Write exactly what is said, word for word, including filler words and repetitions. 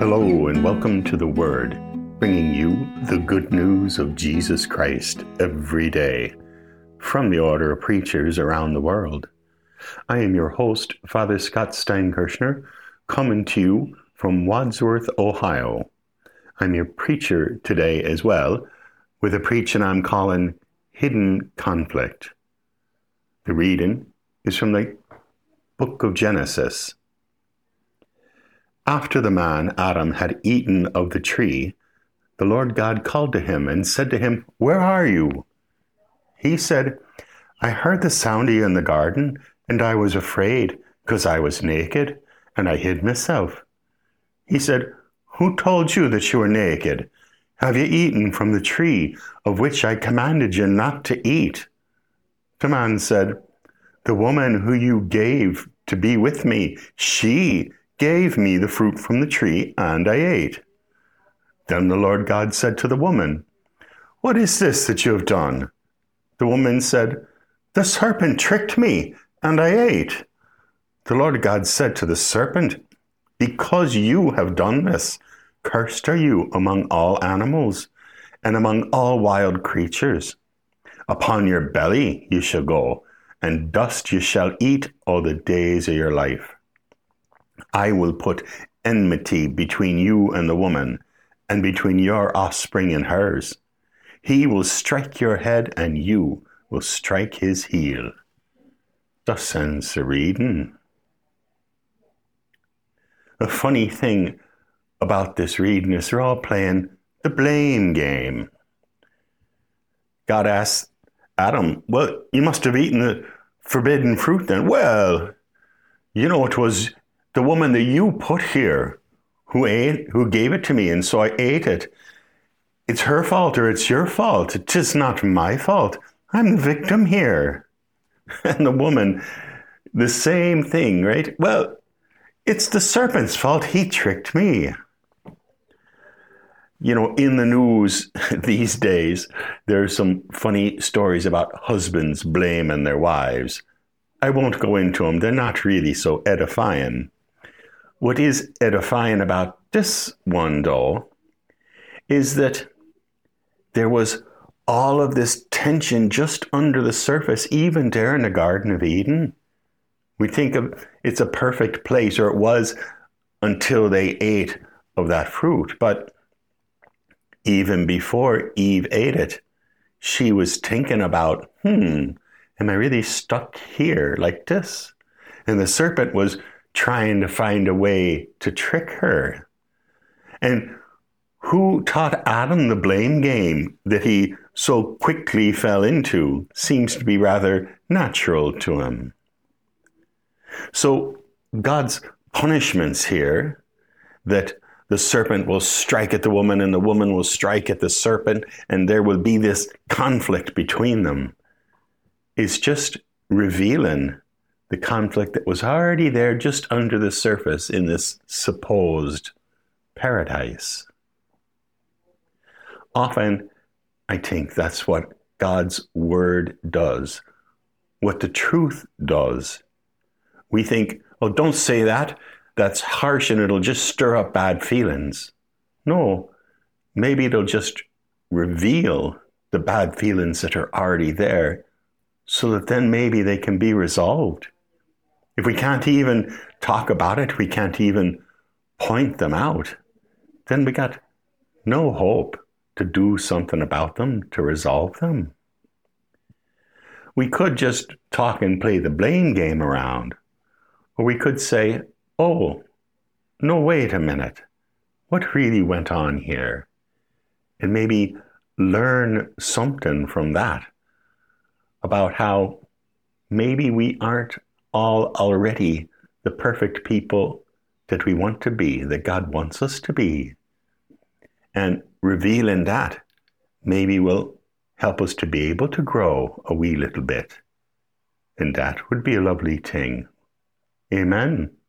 Hello and welcome to The Word, bringing you the good news of Jesus Christ every day from the order of preachers around the world. I am your host, Father Scott Steinkirchner, coming to you from Wadsworth, Ohio. I'm your preacher today as well, with a preaching I'm calling Hidden Conflict. The reading is from the book of Genesis. After the man Adam had eaten of the tree, the Lord God called to him and said to him, "Where are you?" He said, "I heard the sound of you in the garden, and I was afraid, because I was naked, and I hid myself." He said, "Who told you that you were naked? Have you eaten from the tree of which I commanded you not to eat?" The man said, "The woman who you gave to be with me, she gave me the fruit from the tree, and I ate." Then the Lord God said to the woman, "What is this that you have done?" The woman said, "The serpent tricked me, and I ate." The Lord God said to the serpent, "Because you have done this, cursed are you among all animals, and among all wild creatures. Upon your belly you shall go, and dust you shall eat all the days of your life. I will put enmity between you and the woman, and between your offspring and hers. He will strike your head, and you will strike his heel." Thus ends the reading. The funny thing about this reading is they're all playing the blame game. God asks Adam, "Well, you must have eaten the forbidden fruit then." "Well, you know, it was the woman that you put here who ate, who gave it to me, and so I ate it. It's her fault or it's your fault. It is not my fault. I'm the victim here." And the woman, the same thing, right? "Well, it's the serpent's fault. He tricked me." You know, in the news these days, there's some funny stories about husbands blaming their wives. I won't go into them. They're not really so edifying. What is edifying about this one, though, is that there was all of this tension just under the surface, even there in the Garden of Eden. We think of it's a perfect place, or it was until they ate of that fruit. But even before Eve ate it, she was thinking about, hmm, am I really stuck here like this? And the serpent was trying to find a way to trick her. And who taught Adam the blame game that he so quickly fell into seems to be rather natural to him. So God's punishments here, that the serpent will strike at the woman and the woman will strike at the serpent, and there will be this conflict between them, is just revealing the conflict that was already there just under the surface in this supposed paradise. Often, I think that's what God's word does, what the truth does. We think, "Oh, don't say that. That's harsh and it'll just stir up bad feelings." No, maybe it'll just reveal the bad feelings that are already there, so that then maybe they can be resolved. If we can't even talk about it, we can't even point them out, then we got no hope to do something about them, to resolve them. We could just talk and play the blame game around, or we could say, "Oh, no, wait a minute. What really went on here?" And maybe learn something from that about how maybe we aren't all already the perfect people that we want to be, that God wants us to be. And revealing that maybe will help us to be able to grow a wee little bit. And that would be a lovely thing. Amen.